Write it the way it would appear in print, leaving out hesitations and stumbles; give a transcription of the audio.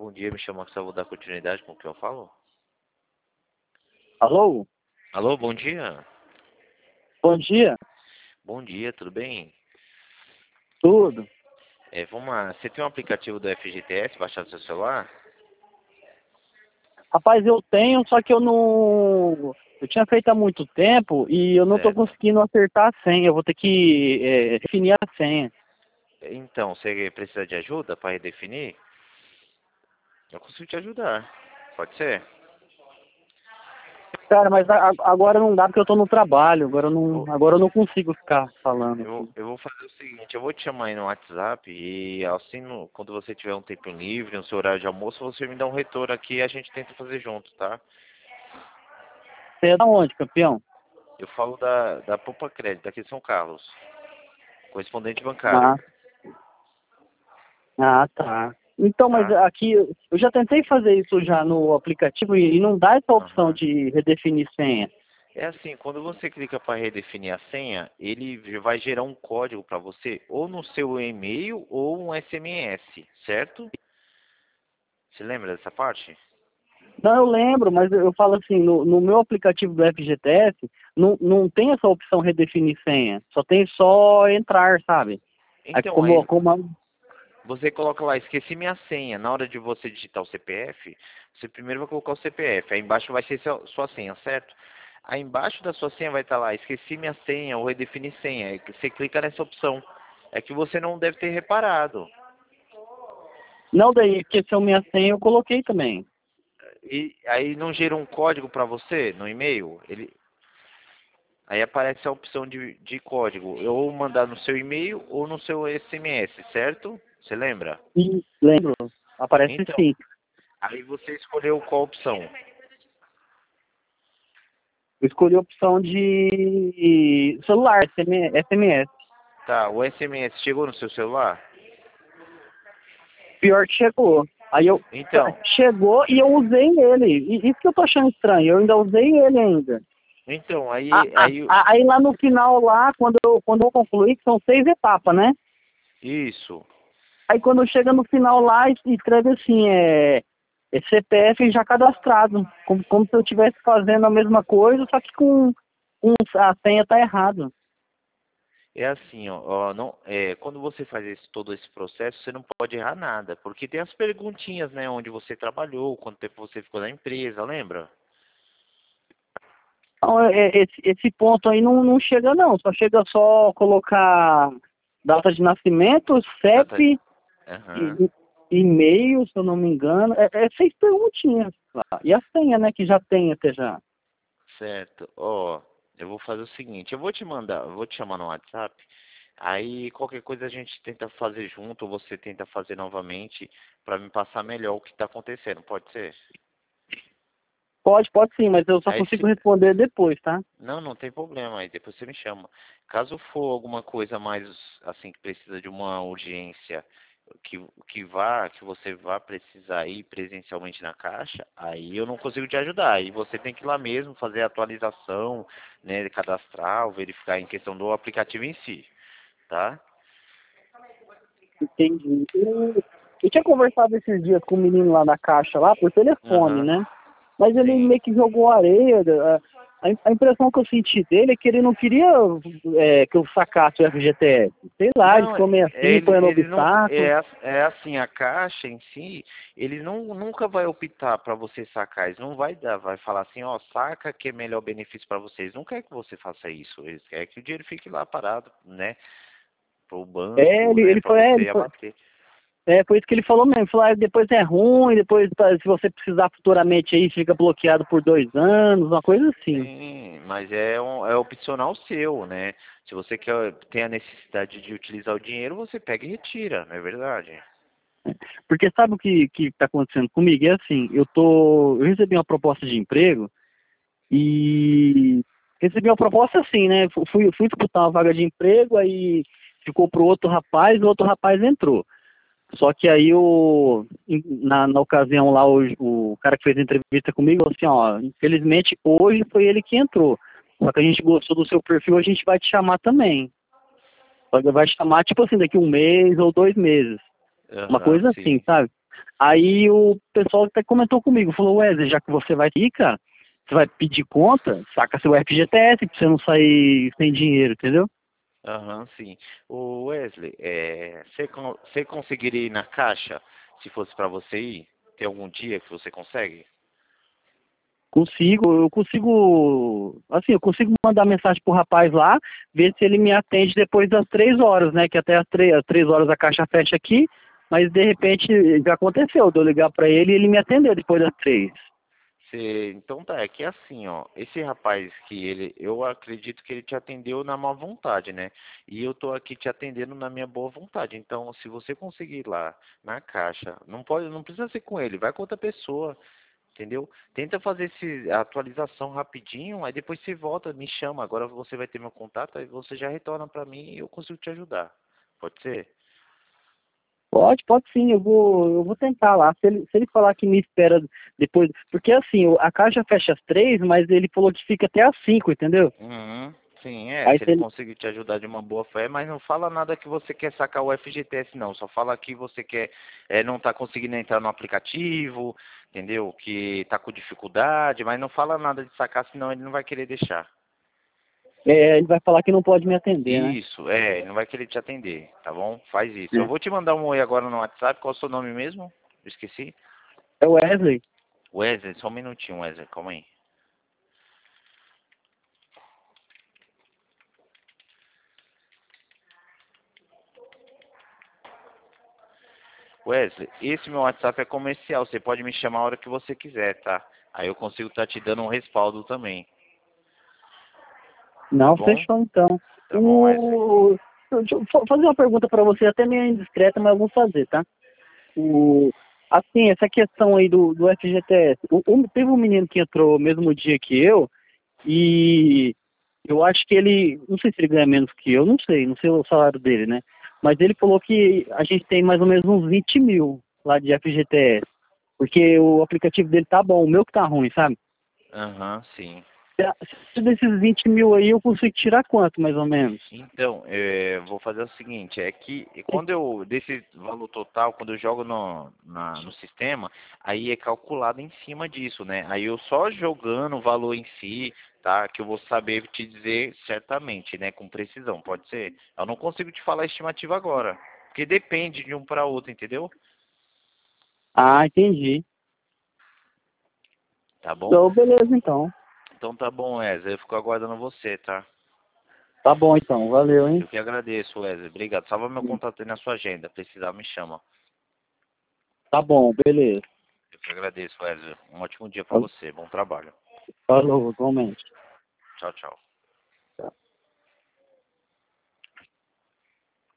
bom dia. Me chama que eu vou dar continuidade com o que eu falo. Alô? Alô, bom dia. Bom dia. Bom dia, tudo bem? Tudo. Vamos lá. Você tem um aplicativo do FGTS baixado no seu celular? Rapaz, eu tenho, só que eu não... Eu tinha feito há muito tempo e eu não tô Certo. conseguindo acertar a senha. Eu vou ter que definir a senha. Então, você precisa de ajuda para redefinir? Eu consigo te ajudar. Pode ser? Cara, mas agora não dá porque eu tô no trabalho. Vou- Agora eu não consigo ficar falando Eu vou, aqui. eu vou fazer o seguinte, eu vou te chamar aí no WhatsApp e assim, quando você tiver um tempo livre, no seu horário de almoço, você me dá um retorno aqui e a gente tenta fazer junto, tá? Você é da onde, campeão? Eu falo da Poupa Crédito, aqui de São Carlos, correspondente Ah, bancário, tá. Então, mas tá? aqui eu já tentei fazer isso já no aplicativo e não dá essa opção Aham. de redefinir senha. É assim, quando você clica para redefinir a senha, ele vai gerar um código para você, ou no seu e-mail ou um SMS, certo? Você lembra dessa parte? Não, eu lembro, mas eu falo assim, no meu aplicativo do FGTS, não tem essa opção redefinir senha. Só entrar, sabe? Aí Então, aí você coloca lá, esqueci minha senha. Na hora de você digitar o CPF, você primeiro vai colocar o CPF. Aí embaixo vai ser sua senha, certo? Aí embaixo da sua senha vai estar lá, esqueci minha senha ou redefinir senha. Aí você clica nessa opção. É que você não deve ter reparado. Não, daí esqueceu minha senha, eu coloquei também. E aí não gera um código para você no e-mail? Aí aparece a opção de código. Eu ou mandar no seu e-mail ou no seu SMS, certo? Você lembra? E lembro, aparece Então, sim. aí você escolheu qual opção? Eu escolhi a opção de celular, SMS. Tá, o SMS chegou no seu celular? Pior que chegou. Aí Então, chegou e eu usei ele. E isso que eu tô achando estranho, eu ainda usei ele ainda. então, aí, Aí lá no final, lá, quando eu concluí, que são 6 etapas, né? isso. Aí quando chega no final lá, escreve assim, é CPF já cadastrado. Como se eu estivesse fazendo a mesma coisa, só que com a senha tá errado. É assim, ó, não, quando você faz todo esse processo, você não pode errar nada, porque tem as perguntinhas, né, onde você trabalhou, quanto tempo você ficou na empresa, lembra? Então, esse ponto aí não chega não, só colocar data de nascimento, Data, CEP, aham, e- e-mail, se eu não me engano, é 6 perguntinhas lá. E a senha, né, que já tem até já. certo. Ó, eu vou fazer o seguinte, eu vou te chamar no WhatsApp, aí qualquer coisa a gente tenta fazer junto, ou você tenta fazer novamente, para me passar melhor o que está acontecendo, pode ser? Pode sim, mas eu só Aí consigo se, responder depois, tá? Não tem problema. Aí depois você me chama. Caso for alguma coisa mais assim que precisa de uma urgência, que você vá precisar ir presencialmente na caixa, aí eu não consigo te ajudar. Aí você tem que ir lá mesmo fazer a atualização, né, cadastrar, ou verificar em questão do aplicativo em si, tá? Entendi. Eu tinha conversado esses dias com o menino lá da caixa, lá, por telefone, Aham. né? Mas ele Sim. meio que jogou areia. A impressão que eu senti dele é que ele não queria que eu sacasse o FGTS. Sei lá, ele Não, ficou meio assim, foi no eles não obstáculo. é assim, a caixa em si, eles nunca vai optar para você sacar, eles não vai falar assim, ó, saca que é melhor benefício para vocês. Não quer que você faça isso, eles querem que o dinheiro fique lá parado, né, pro É, banco, né, para você abater. foi isso que ele falou mesmo. Falou, depois é ruim, depois se você precisar futuramente aí, fica bloqueado por 2 anos, uma coisa assim. Sim, mas é opcional seu, né? Se você tem a necessidade de utilizar o dinheiro, você pega e retira, não é verdade? Porque sabe o que está acontecendo comigo? É assim, eu recebi uma proposta de emprego e recebi uma proposta assim, né? Fui disputar uma vaga de emprego, aí ficou pro outro rapaz, o outro rapaz entrou. Só que aí na ocasião lá, o cara que fez a entrevista comigo falou assim, ó, infelizmente hoje foi ele que entrou. Só que a gente gostou do seu perfil, a gente vai te chamar também. Só que vai chamar, tipo assim, daqui 1 mês ou 2 meses. Uma Aham, coisa assim, sim. sabe? Aí o pessoal até comentou comigo, falou, Wesley, já que você vai ir, cara, você vai pedir conta, saca seu FGTS pra você não sair sem dinheiro, entendeu? Aham, sim. O Wesley, você conseguiria ir na Caixa se fosse para você ir? Tem algum dia que você consegue? Consigo, eu consigo, assim, eu consigo mandar mensagem pro rapaz lá, ver se ele me atende depois das 3 horas, né? Que até as 3 horas a caixa fecha aqui, mas de repente já aconteceu, de eu ligar pra ele e ele me atender depois das 3. Então tá, é que é assim, ó, esse rapaz que eu acredito que ele te atendeu na má vontade, né? E eu tô aqui te atendendo na minha boa vontade. Então, se você conseguir ir lá na Caixa, não precisa ser com ele, vai com outra pessoa. Entendeu? Tenta fazer a atualização rapidinho, aí depois você volta, me chama. Agora você vai ter meu contato, aí você já retorna para mim e eu consigo te ajudar. Pode ser? Pode sim, eu vou tentar lá. Se ele falar que me espera depois, porque assim, a caixa fecha às 3, mas ele falou que fica até às 5, entendeu? Uhum. Sim, Aí se se ele ele, conseguir te ajudar de uma boa fé, mas não fala nada que você quer sacar o FGTS não, só fala que você quer, não tá conseguindo entrar no aplicativo, entendeu? Que tá com dificuldade, mas não fala nada de sacar, senão ele não vai querer deixar. ele vai falar que não pode me atender, né? Isso, ele não vai querer te atender, tá bom? Faz isso. Eu É. vou te mandar um oi agora no WhatsApp. Qual é o seu nome mesmo? Eu esqueci. É o Wesley. Wesley, só um minutinho, Wesley, calma aí. Wesley, esse meu WhatsApp é comercial. Você pode me chamar a hora que você quiser, tá? Aí eu consigo estar te dando um respaldo também, tá Não, bom? fechou então. Tá bom, Wesley. Deixa eu fazer uma pergunta para você, até meio indiscreta, mas eu vou fazer, tá? O, assim, essa questão aí do FGTS. Teve um menino que entrou mesmo dia que eu, e eu acho que ele, não sei se ele ganha menos que eu, não sei o salário dele, né? Mas ele falou que a gente tem mais ou menos uns 20 mil lá de FGTS, porque o aplicativo dele tá bom, o meu que tá ruim, sabe? Aham, sim. Se desses 20 mil aí eu consigo tirar quanto, mais ou menos? Então, vou fazer o seguinte, é que desse valor total, quando eu jogo no sistema, aí é calculado em cima disso, né? Aí eu só jogando o valor em si, tá? Que eu vou saber te dizer certamente, né? Com precisão, pode ser? Eu não consigo te falar a estimativa agora, porque depende de um para outro, entendeu? Ah, entendi. Tá bom? Então, beleza, então. Então tá bom, Wesley, eu fico aguardando você, tá? Tá bom, então. Valeu, hein? Eu que agradeço, Wesley. Obrigado. Salva meu contato aí na sua agenda. Precisar, me chama. Tá bom, beleza. Eu que agradeço, Wesley. Um ótimo dia para você. Bom trabalho. Falou, igualmente. Tchau, tchau.